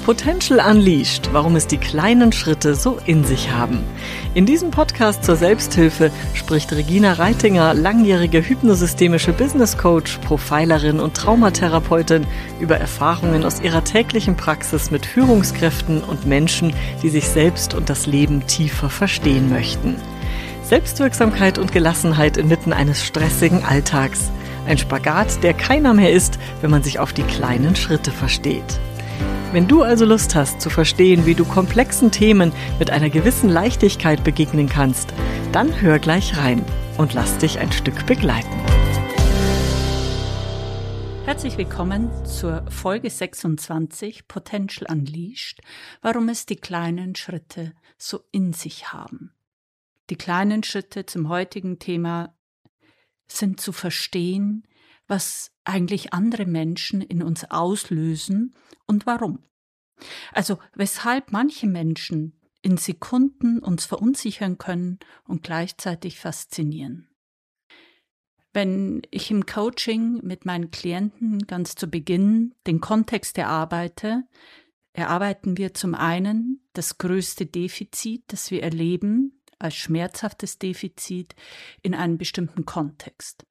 Potential Unleashed, warum es die kleinen Schritte so in sich haben. In diesem Podcast zur Selbsthilfe spricht Regina Reitinger, langjährige hypnosystemische Business Coach, Profilerin und Traumatherapeutin, über Erfahrungen aus ihrer täglichen Praxis mit Führungskräften und Menschen, die sich selbst und das Leben tiefer verstehen möchten. Selbstwirksamkeit und Gelassenheit inmitten eines stressigen Alltags. Ein Spagat, der keiner mehr ist, wenn man sich auf die kleinen Schritte versteht. Wenn du also Lust hast zu verstehen, wie du komplexen Themen mit einer gewissen Leichtigkeit begegnen kannst, dann hör gleich rein und lass dich ein Stück begleiten. Herzlich willkommen zur Folge 26 Potential Unleashed, warum es die kleinen Schritte so in sich haben. Die kleinen Schritte zum heutigen Thema sind zu verstehen, was eigentlich andere Menschen in uns auslösen und warum. Also weshalb manche Menschen in Sekunden uns verunsichern können und gleichzeitig faszinieren. Wenn ich im Coaching mit meinen Klienten ganz zu Beginn den Kontext erarbeiten wir zum einen das größte Defizit, das wir erleben, als schmerzhaftes Defizit in einem bestimmten Kontext.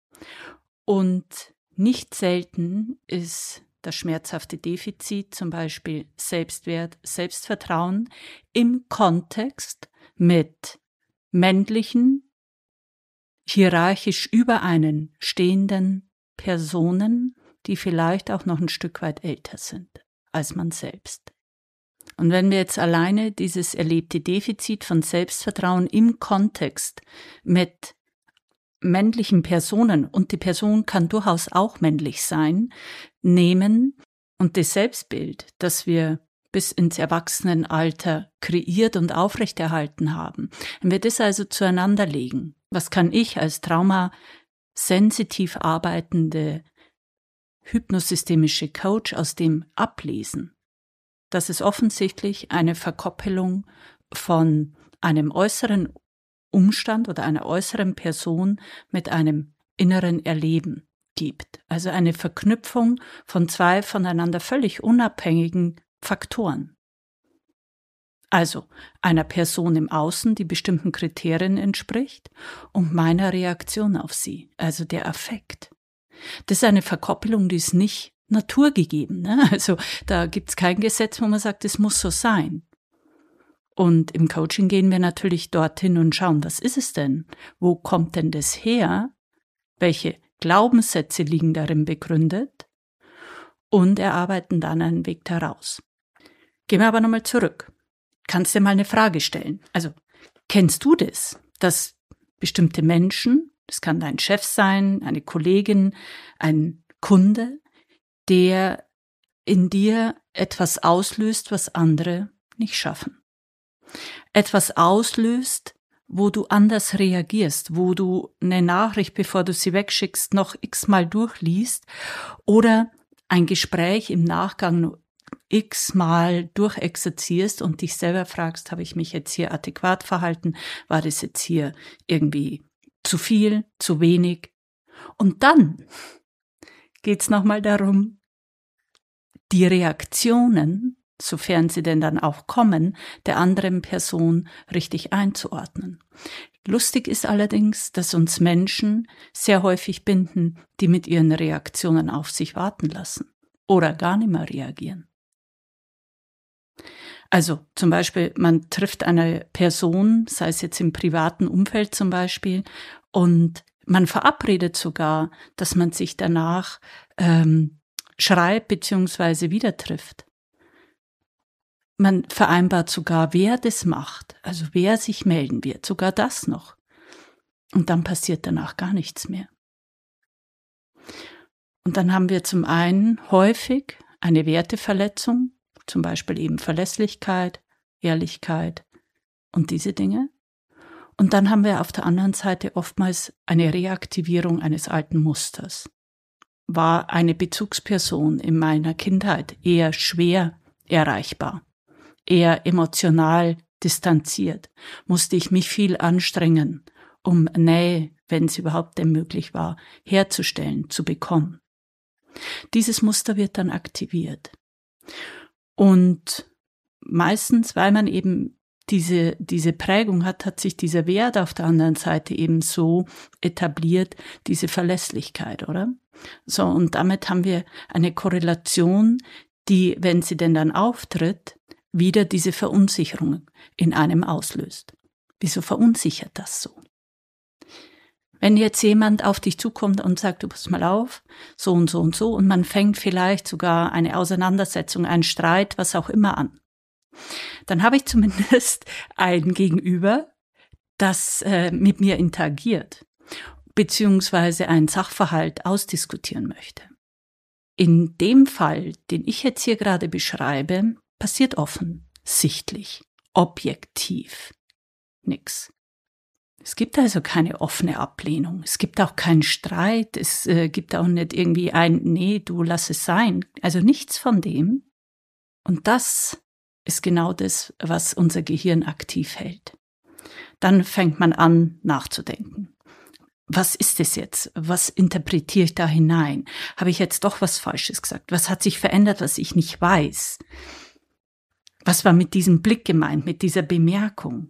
Und nicht selten ist das schmerzhafte Defizit, zum Beispiel Selbstwert, Selbstvertrauen, im Kontext mit männlichen, hierarchisch über einen stehenden Personen, die vielleicht auch noch ein Stück weit älter sind als man selbst. Und wenn wir jetzt alleine dieses erlebte Defizit von Selbstvertrauen im Kontext mit männlichen Personen, und die Person kann durchaus auch männlich sein, nehmen und das Selbstbild, das wir bis ins Erwachsenenalter kreiert und aufrechterhalten haben, wenn wir das also zueinander legen, was kann ich als traumasensitiv arbeitende hypnosystemische Coach aus dem ablesen? Das ist offensichtlich eine Verkoppelung von einem äußeren Umstand oder einer äußeren Person mit einem inneren Erleben gibt. Also eine Verknüpfung von zwei voneinander völlig unabhängigen Faktoren. Also einer Person im Außen, die bestimmten Kriterien entspricht, und meiner Reaktion auf sie, also der Affekt. Das ist eine Verkoppelung, die ist nicht naturgegeben, ne? Also da gibt es kein Gesetz, wo man sagt, es muss so sein. Und im Coaching gehen wir natürlich dorthin und schauen, was ist es denn? Wo kommt denn das her? Welche Glaubenssätze liegen darin begründet? Und erarbeiten dann einen Weg daraus. Gehen wir aber nochmal zurück. Kannst dir mal eine Frage stellen. Also, kennst du das, dass bestimmte Menschen, das kann dein Chef sein, eine Kollegin, ein Kunde, der in dir etwas auslöst, was andere nicht schaffen? Etwas auslöst, wo du anders reagierst, wo du eine Nachricht, bevor du sie wegschickst, noch x-mal durchliest oder ein Gespräch im Nachgang x-mal durchexerzierst und dich selber fragst, habe ich mich jetzt hier adäquat verhalten? War das jetzt hier irgendwie zu viel, zu wenig? Und dann geht's nochmal darum, die Reaktionen, sofern sie denn dann auch kommen, der anderen Person richtig einzuordnen. Lustig ist allerdings, dass uns Menschen sehr häufig binden, die mit ihren Reaktionen auf sich warten lassen oder gar nicht mehr reagieren. Also zum Beispiel, man trifft eine Person, sei es jetzt im privaten Umfeld zum Beispiel, und man verabredet sogar, dass man sich danach schreibt bzw. wieder trifft. Man vereinbart sogar, wer das macht, also wer sich melden wird, sogar das noch. Und dann passiert danach gar nichts mehr. Und dann haben wir zum einen häufig eine Werteverletzung, zum Beispiel eben Verlässlichkeit, Ehrlichkeit und diese Dinge. Und dann haben wir auf der anderen Seite oftmals eine Reaktivierung eines alten Musters. War eine Bezugsperson in meiner Kindheit eher schwer erreichbar, eher emotional distanziert, musste ich mich viel anstrengen, um Nähe, wenn es überhaupt denn möglich war, herzustellen, zu bekommen. Dieses Muster wird dann aktiviert. Und meistens, weil man eben diese Prägung hat sich dieser Wert auf der anderen Seite eben so etabliert, diese Verlässlichkeit, oder? So, und damit haben wir eine Korrelation, die, wenn sie denn dann auftritt, wieder diese Verunsicherung in einem auslöst. Wieso verunsichert das so? Wenn jetzt jemand auf dich zukommt und sagt, du pass mal auf, so und so und so, und man fängt vielleicht sogar eine Auseinandersetzung, einen Streit, was auch immer an, dann habe ich zumindest ein Gegenüber, das mit mir interagiert, beziehungsweise einen Sachverhalt ausdiskutieren möchte. In dem Fall, den ich jetzt hier gerade beschreibe, passiert offen, sichtlich, objektiv nix. Es gibt also keine offene Ablehnung. Es gibt auch keinen Streit. Es gibt auch nicht irgendwie nee, du lass es sein. Also nichts von dem. Und das ist genau das, was unser Gehirn aktiv hält. Dann fängt man an, nachzudenken. Was ist es jetzt? Was interpretiere ich da hinein? Habe ich jetzt doch was Falsches gesagt? Was hat sich verändert, was ich nicht weiß? Was war mit diesem Blick gemeint, mit dieser Bemerkung?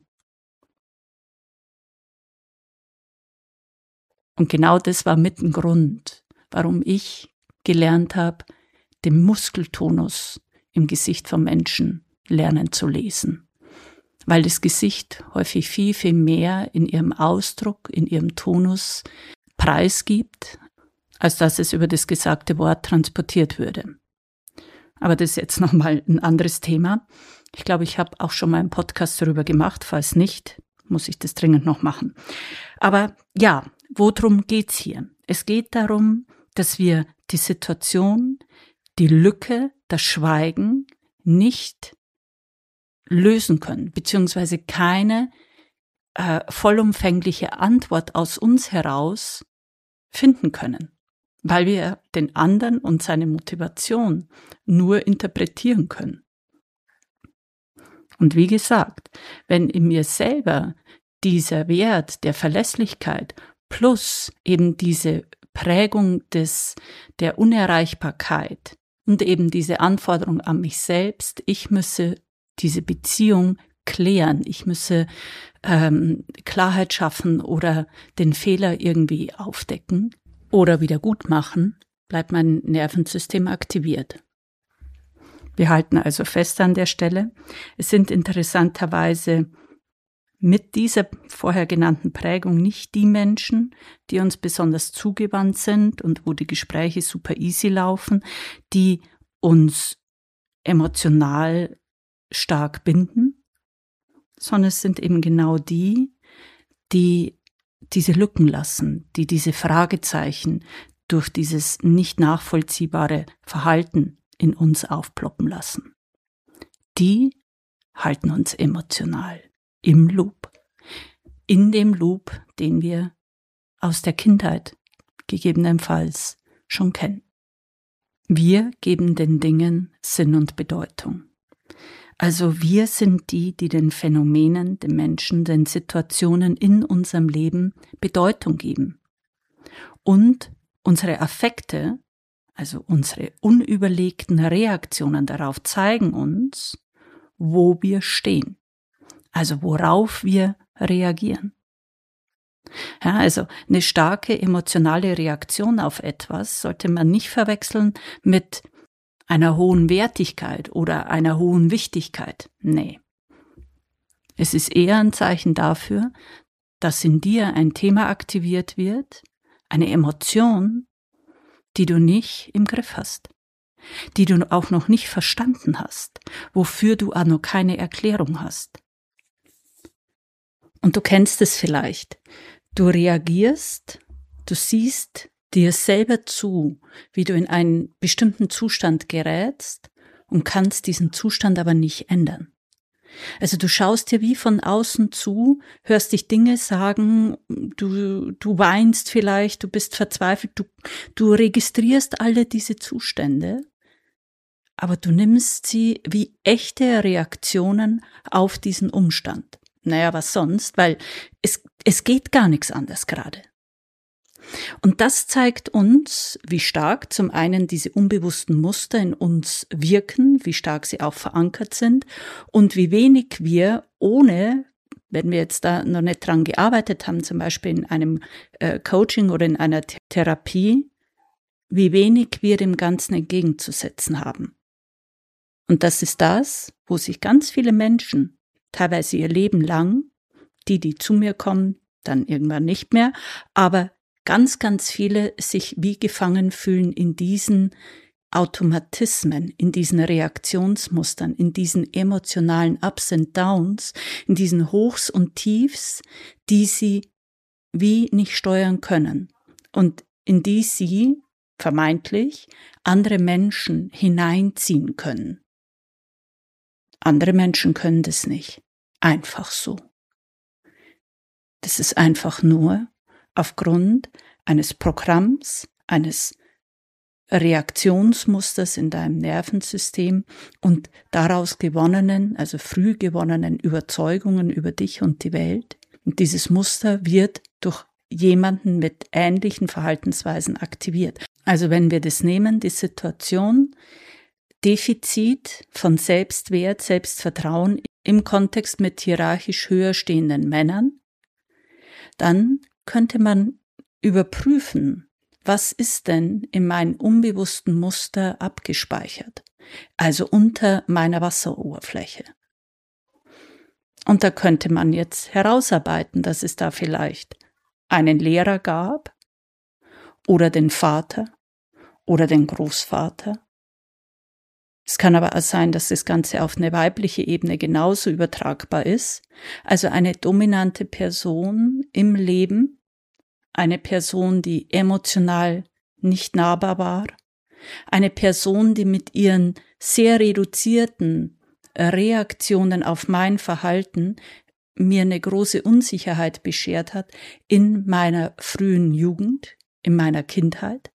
Und genau das war mit ein Grund, warum ich gelernt habe, den Muskeltonus im Gesicht von Menschen lernen zu lesen. Weil das Gesicht häufig viel, viel mehr in ihrem Ausdruck, in ihrem Tonus preisgibt, als dass es über das gesagte Wort transportiert würde. Aber das ist jetzt nochmal ein anderes Thema. Ich glaube, ich habe auch schon mal einen Podcast darüber gemacht. Falls nicht, muss ich das dringend noch machen. Aber ja, worum geht's hier? Es geht darum, dass wir die Situation, die Lücke, das Schweigen nicht lösen können, beziehungsweise keine vollumfängliche Antwort aus uns heraus finden können, weil wir den anderen und seine Motivation nur interpretieren können. Und wie gesagt, wenn in mir selber dieser Wert der Verlässlichkeit plus eben diese Prägung der Unerreichbarkeit und eben diese Anforderung an mich selbst, ich müsse diese Beziehung klären, ich müsse Klarheit schaffen oder den Fehler irgendwie aufdecken oder wieder gut machen, bleibt mein Nervensystem aktiviert. Wir halten also fest an der Stelle, es sind interessanterweise mit dieser vorher genannten Prägung nicht die Menschen, die uns besonders zugewandt sind und wo die Gespräche super easy laufen, die uns emotional stark binden, sondern es sind eben genau die diese Lücken lassen, die diese Fragezeichen durch dieses nicht nachvollziehbare Verhalten in uns aufploppen lassen. Die halten uns emotional im Loop, in dem Loop, den wir aus der Kindheit gegebenenfalls schon kennen. Wir geben den Dingen Sinn und Bedeutung. Also wir sind die den Phänomenen, den Menschen, den Situationen in unserem Leben Bedeutung geben. Und unsere Affekte, also unsere unüberlegten Reaktionen darauf, zeigen uns, wo wir stehen. Also worauf wir reagieren. Ja, also eine starke emotionale Reaktion auf etwas sollte man nicht verwechseln mit einer hohen Wertigkeit oder einer hohen Wichtigkeit. Nee. Es ist eher ein Zeichen dafür, dass in dir ein Thema aktiviert wird, eine Emotion, die du nicht im Griff hast, die du auch noch nicht verstanden hast, wofür du auch noch keine Erklärung hast. Und du kennst es vielleicht. Du reagierst, du siehst dir selber zu, wie du in einen bestimmten Zustand gerätst und kannst diesen Zustand aber nicht ändern. Also du schaust dir wie von außen zu, hörst dich Dinge sagen, du weinst vielleicht, du bist verzweifelt, du registrierst alle diese Zustände, aber du nimmst sie wie echte Reaktionen auf diesen Umstand. Naja, was sonst? Weil es geht gar nichts anders gerade. Und das zeigt uns, wie stark zum einen diese unbewussten Muster in uns wirken, wie stark sie auch verankert sind und wie wenig wir ohne, wenn wir jetzt da noch nicht dran gearbeitet haben, zum Beispiel in einem Coaching oder in einer Therapie, wie wenig wir dem Ganzen entgegenzusetzen haben. Und das ist das, wo sich ganz viele Menschen, teilweise ihr Leben lang, die zu mir kommen, dann irgendwann nicht mehr, aber ganz, ganz viele sich wie gefangen fühlen in diesen Automatismen, in diesen Reaktionsmustern, in diesen emotionalen Ups and Downs, in diesen Hochs und Tiefs, die sie wie nicht steuern können und in die sie vermeintlich andere Menschen hineinziehen können. Andere Menschen können das nicht. Einfach so. Das ist einfach nur aufgrund eines Programms, eines Reaktionsmusters in deinem Nervensystem und daraus gewonnenen, also früh gewonnenen Überzeugungen über dich und die Welt. Und dieses Muster wird durch jemanden mit ähnlichen Verhaltensweisen aktiviert. Also wenn wir das nehmen, die Situation, Defizit von Selbstwert, Selbstvertrauen im Kontext mit hierarchisch höher stehenden Männern, dann könnte man überprüfen, was ist denn in meinem unbewussten Muster abgespeichert, also unter meiner Wasseroberfläche. Und da könnte man jetzt herausarbeiten, dass es da vielleicht einen Lehrer gab oder den Vater oder den Großvater. Es kann aber auch sein, dass das Ganze auf eine weibliche Ebene genauso übertragbar ist, also eine dominante Person im Leben, eine Person, die emotional nicht nahbar war, eine Person, die mit ihren sehr reduzierten Reaktionen auf mein Verhalten mir eine große Unsicherheit beschert hat in meiner frühen Jugend, in meiner Kindheit,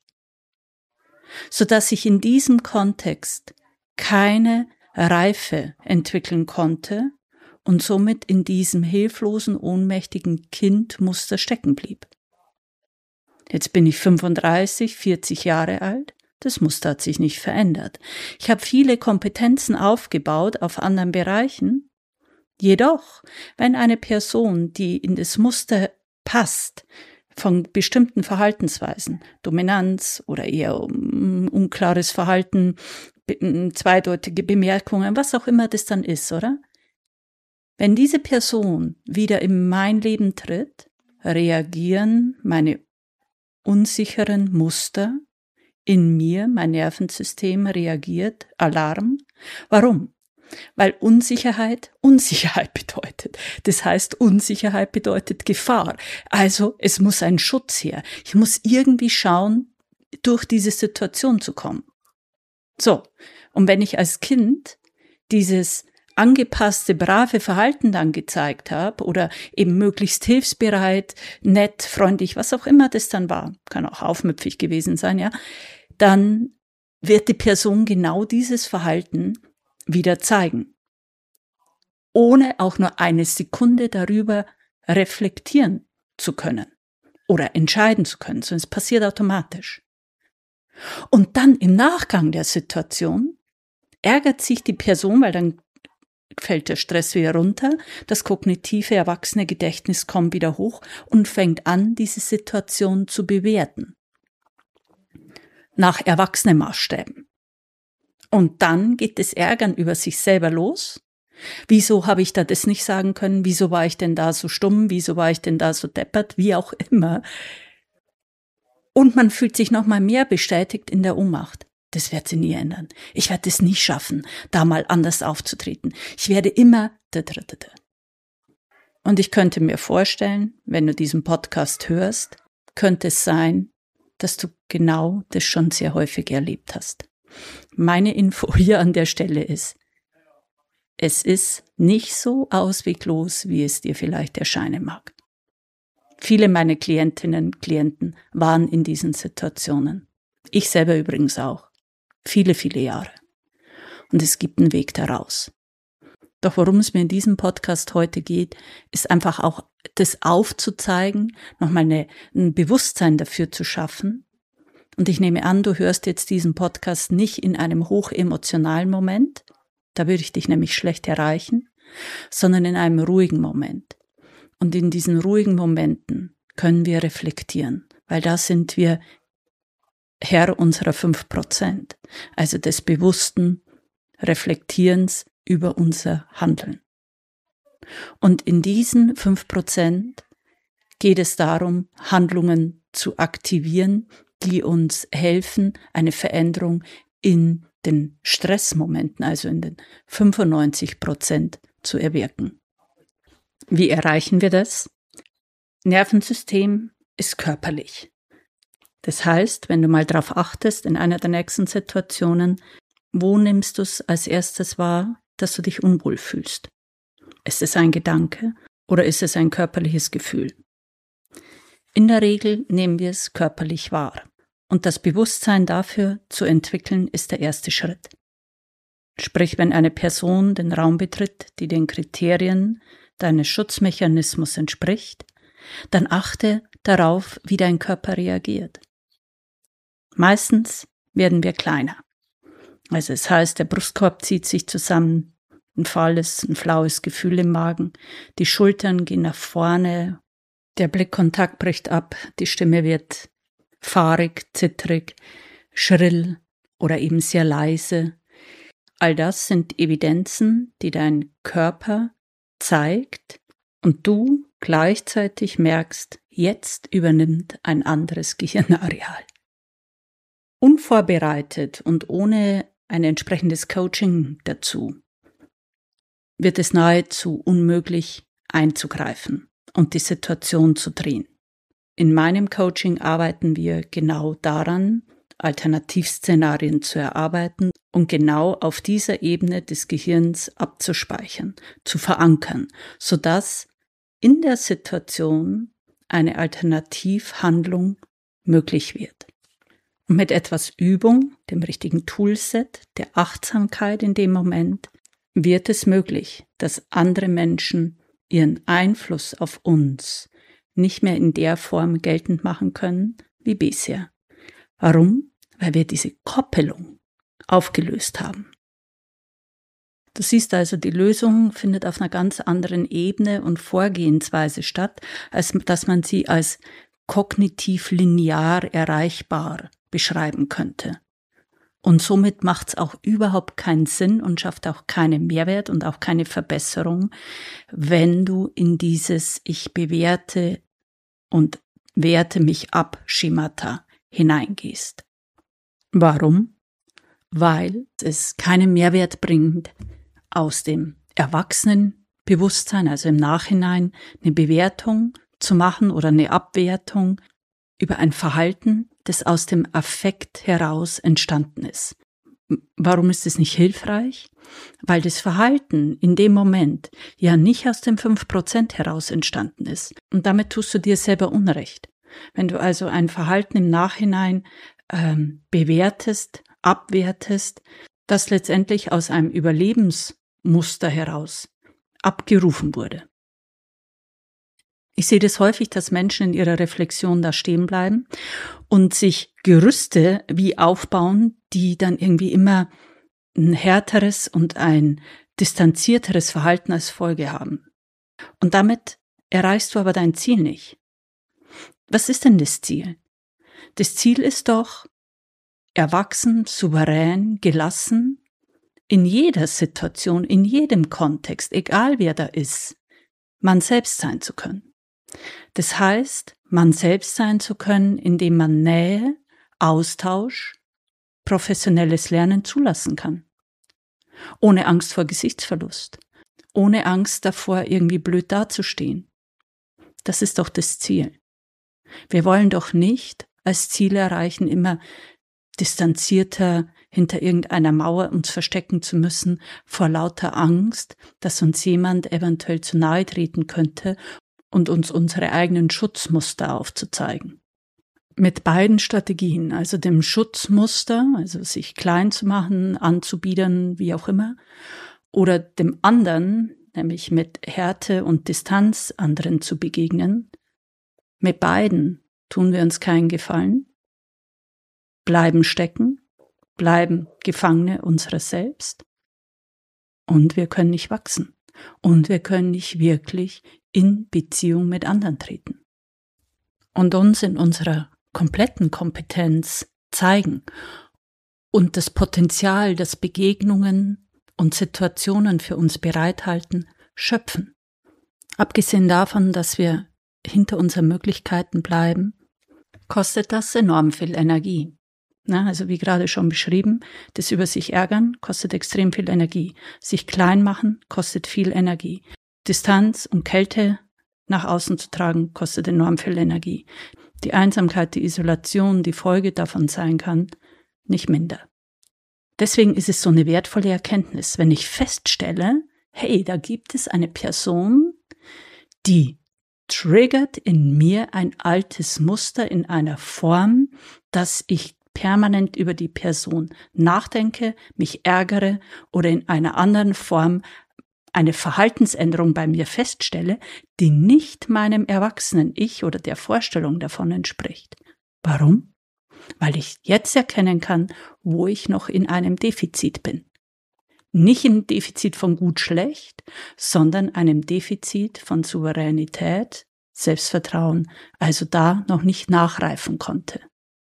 sodass ich in diesem Kontext keine Reife entwickeln konnte und somit in diesem hilflosen, ohnmächtigen Kindmuster stecken blieb. Jetzt bin ich 35, 40 Jahre alt. Das Muster hat sich nicht verändert. Ich habe viele Kompetenzen aufgebaut auf anderen Bereichen. Jedoch, wenn eine Person, die in das Muster passt, von bestimmten Verhaltensweisen, Dominanz oder eher unklares Verhalten, zweideutige Bemerkungen, was auch immer das dann ist, oder? Wenn diese Person wieder in mein Leben tritt, reagieren meine unsicheren Muster in mir, mein Nervensystem reagiert, Alarm. Warum? Weil Unsicherheit bedeutet. Das heißt, Unsicherheit bedeutet Gefahr. Also es muss ein Schutz her. Ich muss irgendwie schauen, durch diese Situation zu kommen. So, und wenn ich als Kind dieses angepasste, brave Verhalten dann gezeigt habe oder eben möglichst hilfsbereit, nett, freundlich, was auch immer das dann war, kann auch aufmüpfig gewesen sein, ja, dann wird die Person genau dieses Verhalten wieder zeigen, ohne auch nur eine Sekunde darüber reflektieren zu können oder entscheiden zu können, sondern es passiert automatisch. Und dann im Nachgang der Situation ärgert sich die Person, weil dann fällt der Stress wieder runter, das kognitive, erwachsene Gedächtnis kommt wieder hoch und fängt an, diese Situation zu bewerten. Nach Erwachsenenmaßstäben. Und dann geht das Ärgern über sich selber los. Wieso habe ich da das nicht sagen können? Wieso war ich denn da so stumm? Wieso war ich denn da so deppert? Wie auch immer. Und man fühlt sich noch mal mehr bestätigt in der Ohnmacht. Das wird sie nie ändern. Ich werde es nie schaffen, da mal anders aufzutreten. Ich werde immer... Und ich könnte mir vorstellen, wenn du diesen Podcast hörst, könnte es sein, dass du genau das schon sehr häufig erlebt hast. Meine Info hier an der Stelle ist, es ist nicht so ausweglos, wie es dir vielleicht erscheinen mag. Viele meiner Klientinnen und Klienten waren in diesen Situationen. Ich selber übrigens auch. Viele, viele Jahre. Und es gibt einen Weg daraus. Doch worum es mir in diesem Podcast heute geht, ist einfach auch das aufzuzeigen, nochmal ein Bewusstsein dafür zu schaffen. Und ich nehme an, du hörst jetzt diesen Podcast nicht in einem hochemotionalen Moment, da würde ich dich nämlich schlecht erreichen, sondern in einem ruhigen Moment. Und in diesen ruhigen Momenten können wir reflektieren, weil da sind wir Herr unserer 5%, also des bewussten Reflektierens über unser Handeln. Und in diesen 5% geht es darum, Handlungen zu aktivieren, die uns helfen, eine Veränderung in den Stressmomenten, also in den 95% zu erwirken. Wie erreichen wir das? Nervensystem ist körperlich. Das heißt, wenn du mal darauf achtest, in einer der nächsten Situationen, wo nimmst du es als erstes wahr, dass du dich unwohl fühlst? Ist es ein Gedanke oder ist es ein körperliches Gefühl? In der Regel nehmen wir es körperlich wahr. Und das Bewusstsein dafür zu entwickeln, ist der erste Schritt. Sprich, wenn eine Person den Raum betritt, die den Kriterien deines Schutzmechanismus entspricht, dann achte darauf, wie dein Körper reagiert. Meistens werden wir kleiner. Also es heißt, der Brustkorb zieht sich zusammen, ein flaues Gefühl im Magen, die Schultern gehen nach vorne, der Blickkontakt bricht ab, die Stimme wird fahrig, zittrig, schrill oder eben sehr leise. All das sind Evidenzen, die dein Körper zeigt und du gleichzeitig merkst, jetzt übernimmt ein anderes Gehirnareal. Unvorbereitet und ohne ein entsprechendes Coaching dazu wird es nahezu unmöglich einzugreifen und die Situation zu drehen. In meinem Coaching arbeiten wir genau daran, Alternativszenarien zu erarbeiten und genau auf dieser Ebene des Gehirns abzuspeichern, zu verankern, sodass in der Situation eine Alternativhandlung möglich wird. Und mit etwas Übung, dem richtigen Toolset, der Achtsamkeit in dem Moment, wird es möglich, dass andere Menschen ihren Einfluss auf uns nicht mehr in der Form geltend machen können wie bisher. Warum? Weil wir diese Koppelung aufgelöst haben. Du siehst also, die Lösung findet auf einer ganz anderen Ebene und Vorgehensweise statt, als dass man sie als kognitiv linear erreichbar beschreiben könnte. Und somit macht es auch überhaupt keinen Sinn und schafft auch keinen Mehrwert und auch keine Verbesserung, wenn du in dieses Ich bewerte und werte mich ab Schemata hineingehst. Warum? Weil es keinen Mehrwert bringt, aus dem Erwachsenenbewusstsein, also im Nachhinein, eine Bewertung zu machen oder eine Abwertung über ein Verhalten, das aus dem Affekt heraus entstanden ist. Warum ist es nicht hilfreich? Weil das Verhalten in dem Moment ja nicht aus dem 5% heraus entstanden ist. Und damit tust du dir selber Unrecht. Wenn du also ein Verhalten im Nachhinein bewertest, abwertest, das letztendlich aus einem Überlebensmuster heraus abgerufen wurde. Ich sehe das häufig, dass Menschen in ihrer Reflexion da stehen bleiben und sich Gerüste wie aufbauen, die dann irgendwie immer ein härteres und ein distanzierteres Verhalten als Folge haben. Und damit erreichst du aber dein Ziel nicht. Was ist denn das Ziel? Das Ziel ist doch, erwachsen, souverän, gelassen, in jeder Situation, in jedem Kontext, egal wer da ist, man selbst sein zu können. Das heißt, man selbst sein zu können, indem man Nähe, Austausch, professionelles Lernen zulassen kann. Ohne Angst vor Gesichtsverlust, ohne Angst davor, irgendwie blöd dazustehen. Das ist doch das Ziel. Wir wollen doch nicht als Ziel erreichen, immer distanzierter hinter irgendeiner Mauer uns verstecken zu müssen, vor lauter Angst, dass uns jemand eventuell zu nahe treten könnte und uns unsere eigenen Schutzmuster aufzuzeigen. Mit beiden Strategien, also dem Schutzmuster, also sich klein zu machen, anzubiedern, wie auch immer, oder dem anderen, nämlich mit Härte und Distanz anderen zu begegnen, mit beiden tun wir uns keinen Gefallen, bleiben stecken, bleiben Gefangene unseres Selbst und wir können nicht wachsen und wir können nicht wirklich in Beziehung mit anderen treten und uns in unserer kompletten Kompetenz zeigen und das Potenzial, das Begegnungen und Situationen für uns bereithalten, schöpfen. Abgesehen davon, dass wir hinter unseren Möglichkeiten bleiben, kostet das enorm viel Energie. Also wie gerade schon beschrieben, das über sich ärgern kostet extrem viel Energie. Sich klein machen kostet viel Energie. Distanz und Kälte nach außen zu tragen kostet enorm viel Energie. Die Einsamkeit, die Isolation, die Folge davon sein kann, nicht minder. Deswegen ist es so eine wertvolle Erkenntnis, wenn ich feststelle, hey, da gibt es eine Person, die triggert in mir ein altes Muster in einer Form, dass ich permanent über die Person nachdenke, mich ärgere oder in einer anderen Form eine Verhaltensänderung bei mir feststelle, die nicht meinem erwachsenen Ich oder der Vorstellung davon entspricht. Warum? Weil ich jetzt erkennen kann, wo ich noch in einem Defizit bin. Nicht im Defizit von gut-schlecht, sondern einem Defizit von Souveränität, Selbstvertrauen, also da noch nicht nachreifen konnte.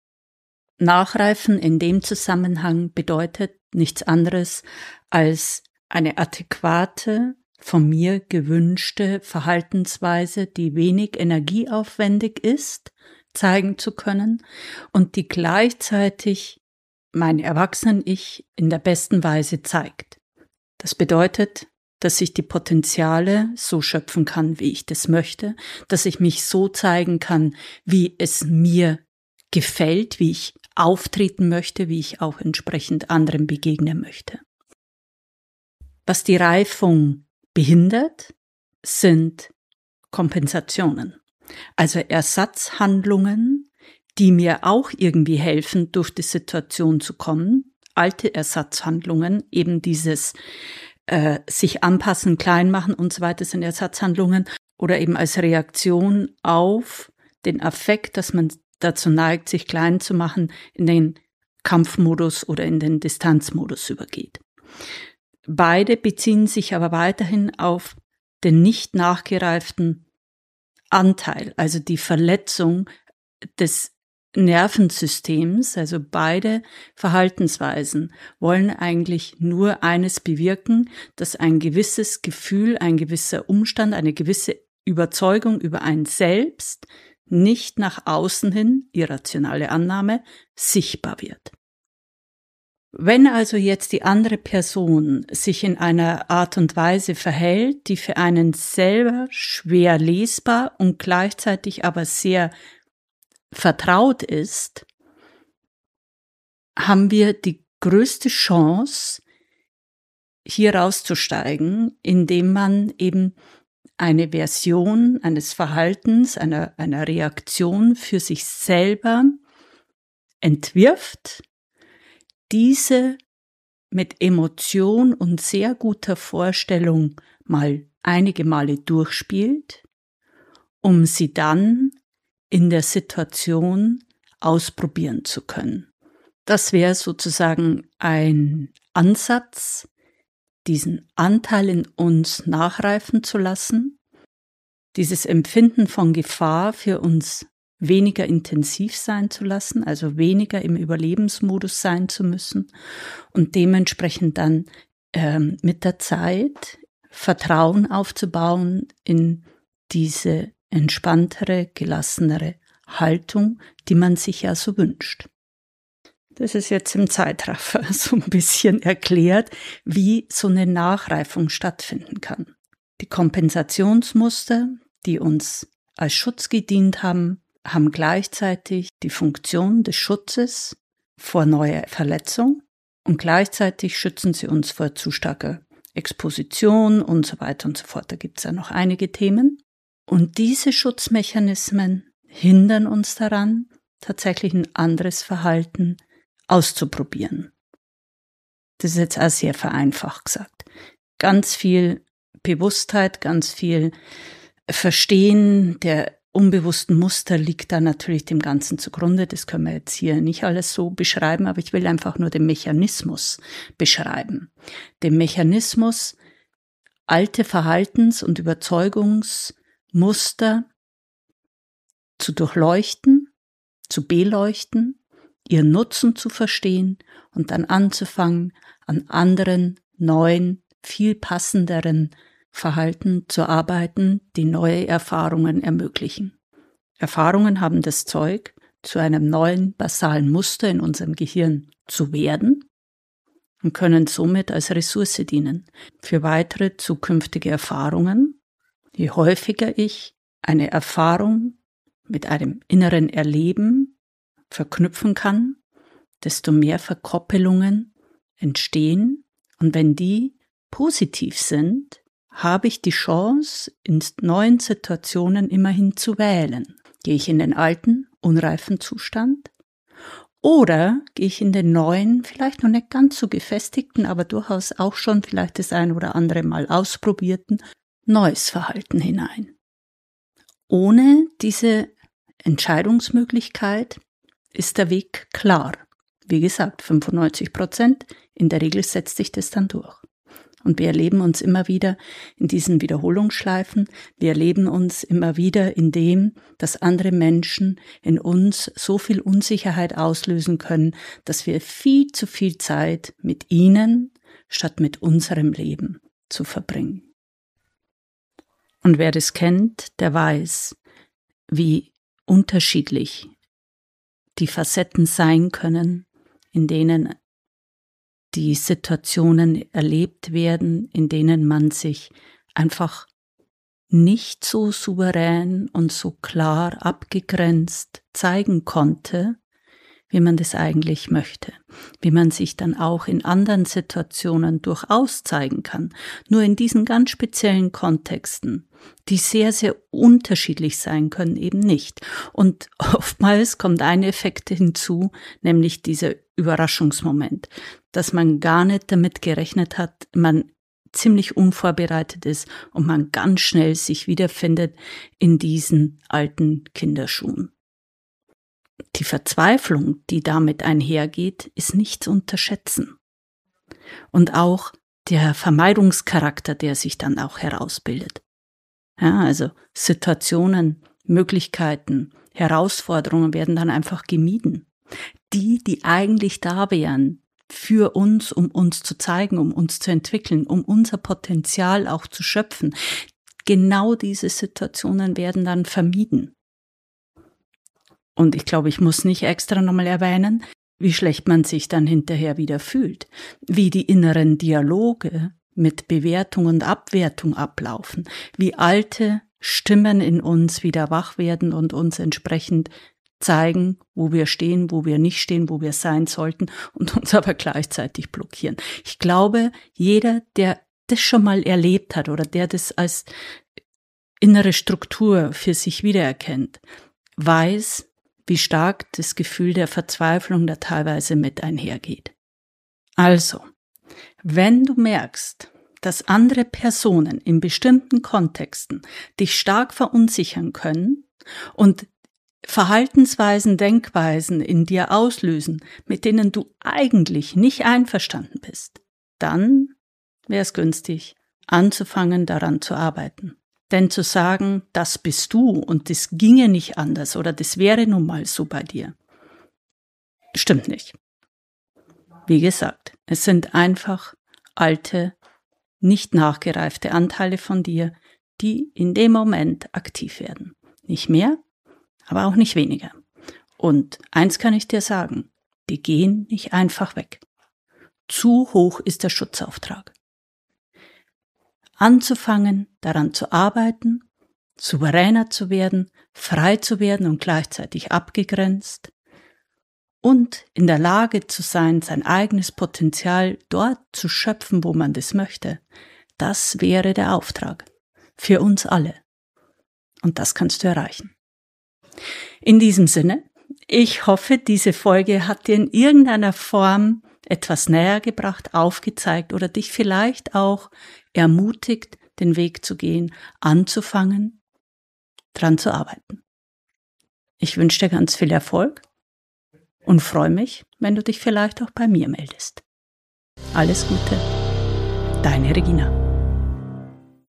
Nachreifen in dem Zusammenhang bedeutet nichts anderes als eine adäquate, von mir gewünschte Verhaltensweise, die wenig energieaufwendig ist, zeigen zu können und die gleichzeitig mein Erwachsenen-Ich in der besten Weise zeigt. Das bedeutet, dass ich die Potenziale so schöpfen kann, wie ich das möchte, dass ich mich so zeigen kann, wie es mir gefällt, wie ich auftreten möchte, wie ich auch entsprechend anderen begegnen möchte. Was die Reifung behindert, sind Kompensationen, also Ersatzhandlungen, die mir auch irgendwie helfen, durch die Situation zu kommen. Alte Ersatzhandlungen, eben dieses sich anpassen, klein machen und so weiter sind Ersatzhandlungen oder eben als Reaktion auf den Affekt, dass man dazu neigt, sich klein zu machen, in den Kampfmodus oder in den Distanzmodus übergeht. Beide beziehen sich aber weiterhin auf den nicht nachgereiften Anteil, also die Verletzung des Nervensystems, also beide Verhaltensweisen wollen eigentlich nur eines bewirken, dass ein gewisses Gefühl, ein gewisser Umstand, eine gewisse Überzeugung über ein Selbst nicht nach außen hin, irrationale Annahme, sichtbar wird. Wenn also jetzt die andere Person sich in einer Art und Weise verhält, die für einen selber schwer lesbar und gleichzeitig aber sehr vertraut ist, haben wir die größte Chance, hier rauszusteigen, indem man eben eine Version eines Verhaltens, einer Reaktion für sich selber entwirft, diese mit Emotion und sehr guter Vorstellung mal einige Male durchspielt, um sie dann in der Situation ausprobieren zu können. Das wäre sozusagen ein Ansatz, diesen Anteil in uns nachreifen zu lassen, dieses Empfinden von Gefahr für uns weniger intensiv sein zu lassen, also weniger im Überlebensmodus sein zu müssen und dementsprechend dann mit der Zeit Vertrauen aufzubauen in diese entspanntere, gelassenere Haltung, die man sich ja so wünscht. Das ist jetzt im Zeitraffer so ein bisschen erklärt, wie so eine Nachreifung stattfinden kann. Die Kompensationsmuster, die uns als Schutz gedient haben, haben gleichzeitig die Funktion des Schutzes vor neuer Verletzung und gleichzeitig schützen sie uns vor zu starker Exposition und so weiter und so fort. Da gibt es ja noch einige Themen. Und diese Schutzmechanismen hindern uns daran, tatsächlich ein anderes Verhalten auszuprobieren. Das ist jetzt auch sehr vereinfacht gesagt. ganz viel Bewusstheit, ganz viel Verstehen der unbewussten Muster liegt da natürlich dem Ganzen zugrunde. Das können wir jetzt hier nicht alles so beschreiben, aber ich will einfach nur den Mechanismus beschreiben. Den Mechanismus, alte Verhaltens- und Überzeugungsmuster zu durchleuchten, zu beleuchten, ihren Nutzen zu verstehen und dann anzufangen, an anderen, neuen, viel passenderen Verhalten zu arbeiten, die neue Erfahrungen ermöglichen. Erfahrungen haben das Zeug, zu einem neuen basalen Muster in unserem Gehirn zu werden und können somit als Ressource dienen für weitere zukünftige Erfahrungen. Je häufiger ich eine Erfahrung mit einem inneren Erleben verknüpfen kann, desto mehr Verkoppelungen entstehen. Und wenn die positiv sind, habe ich die Chance, in neuen Situationen immerhin zu wählen. Gehe ich in den alten, unreifen Zustand oder gehe ich in den neuen, vielleicht noch nicht ganz so gefestigten, aber durchaus auch schon vielleicht das ein oder andere Mal ausprobierten, neues Verhalten hinein. Ohne diese Entscheidungsmöglichkeit ist der Weg klar. Wie gesagt, 95%, in der Regel setzt sich das dann durch. Und wir erleben uns immer wieder in diesen Wiederholungsschleifen. Wir erleben uns immer wieder in dem, dass andere Menschen in uns so viel Unsicherheit auslösen können, dass wir viel zu viel Zeit mit ihnen statt mit unserem Leben zu verbringen. Und wer das kennt, der weiß, wie unterschiedlich die Facetten sein können, in denen die Situationen erlebt werden, in denen man sich einfach nicht so souverän und so klar abgegrenzt zeigen konnte, wie man das eigentlich möchte, wie man sich dann auch in anderen Situationen durchaus zeigen kann. Nur in diesen ganz speziellen Kontexten, die sehr, sehr unterschiedlich sein können, eben nicht. Und oftmals kommt ein Effekt hinzu, nämlich dieser Überraschungsmoment, dass man gar nicht damit gerechnet hat, man ziemlich unvorbereitet ist und man ganz schnell sich wiederfindet in diesen alten Kinderschuhen. Die Verzweiflung, die damit einhergeht, ist nicht zu unterschätzen. Und auch der Vermeidungscharakter, der sich dann auch herausbildet. Ja, also Situationen, Möglichkeiten, Herausforderungen werden dann einfach gemieden. Die eigentlich da wären für uns, um uns zu zeigen, um uns zu entwickeln, um unser Potenzial auch zu schöpfen. Genau diese Situationen werden dann vermieden. Und ich glaube, ich muss nicht extra nochmal erwähnen, wie schlecht man sich dann hinterher wieder fühlt, wie die inneren Dialoge mit Bewertung und Abwertung ablaufen, wie alte Stimmen in uns wieder wach werden und uns entsprechend zeigen, wo wir stehen, wo wir nicht stehen, wo wir sein sollten und uns aber gleichzeitig blockieren. Ich glaube, jeder, der das schon mal erlebt hat oder der das als innere Struktur für sich wiedererkennt, weiß, wie stark das Gefühl der Verzweiflung da teilweise mit einhergeht. Also, wenn du merkst, dass andere Personen in bestimmten Kontexten dich stark verunsichern können und Verhaltensweisen, Denkweisen in dir auslösen, mit denen du eigentlich nicht einverstanden bist, dann wäre es günstig, anzufangen, daran zu arbeiten. Denn zu sagen, das bist du und das ginge nicht anders oder das wäre nun mal so bei dir, stimmt nicht. Wie gesagt, es sind einfach alte, nicht nachgereifte Anteile von dir, die in dem Moment aktiv werden. Nicht mehr, aber auch nicht weniger. Und eins kann ich dir sagen, die gehen nicht einfach weg. Zu hoch ist der Schutzauftrag. Anzufangen, daran zu arbeiten, souveräner zu werden, frei zu werden und gleichzeitig abgegrenzt und in der Lage zu sein, sein eigenes Potenzial dort zu schöpfen, wo man das möchte, das wäre der Auftrag für uns alle. Und das kannst du erreichen. In diesem Sinne, ich hoffe, diese Folge hat dir in irgendeiner Form etwas näher gebracht, aufgezeigt oder dich vielleicht auch ermutigt, den Weg zu gehen, anzufangen, dran zu arbeiten. Ich wünsche dir ganz viel Erfolg und freue mich, wenn du dich vielleicht auch bei mir meldest. Alles Gute, deine Regina.